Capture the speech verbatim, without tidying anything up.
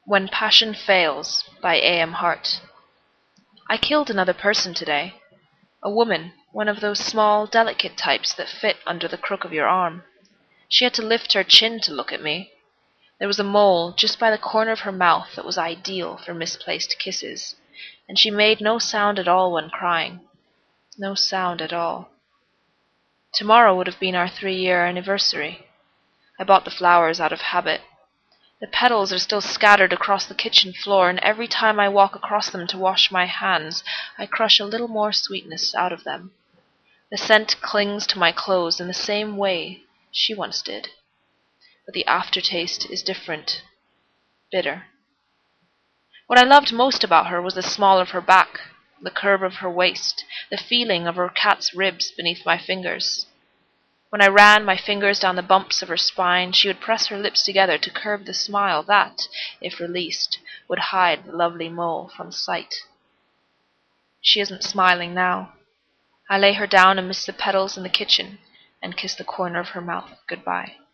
When Passion Fails by A M Hart. I killed another person today. A woman, one of those small, delicate types that fit under the crook of your arm. She had to lift her chin to look at me. There was a mole just by the corner of her mouth that was ideal for misplaced kisses, and she made no sound at all when crying. No sound at all. Tomorrow would have been our three-year anniversary. I bought the flowers out of habit. The petals are still scattered across the kitchen floor, and every time I walk across them to wash my hands, I crush a little more sweetness out of them. The scent clings to my clothes in the same way she once did. But the aftertaste is different. Bitter. What I loved most about her was the small of her back, the curve of her waist, the feeling of her cat's ribs beneath my fingers. When I ran my fingers down the bumps of her spine, she would press her lips together to curve the smile that, if released, would hide the lovely mole from sight. She isn't smiling now. I lay her down amidst the petals in the kitchen and kiss the corner of her mouth goodbye.